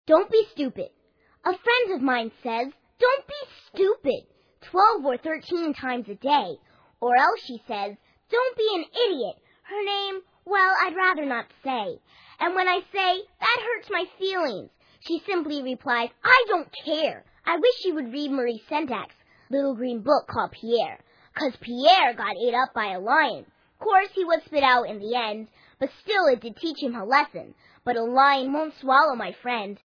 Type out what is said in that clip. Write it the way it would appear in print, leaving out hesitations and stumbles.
Don't be stupid. A friend of mine says, don't be stupid 12 or 13 times a day. Or else she says, don't be an idiot. Her name, well, I'd rather not say. And when I say, that hurts my feelings, she simply replies, I don't care. I wish she would read Marie Sentak's little green book called Pierre, 'cause Pierre got ate up by a lion. Of course, he was spit out in the end, but still it did teach him a lesson. But a lion won't swallow my friend.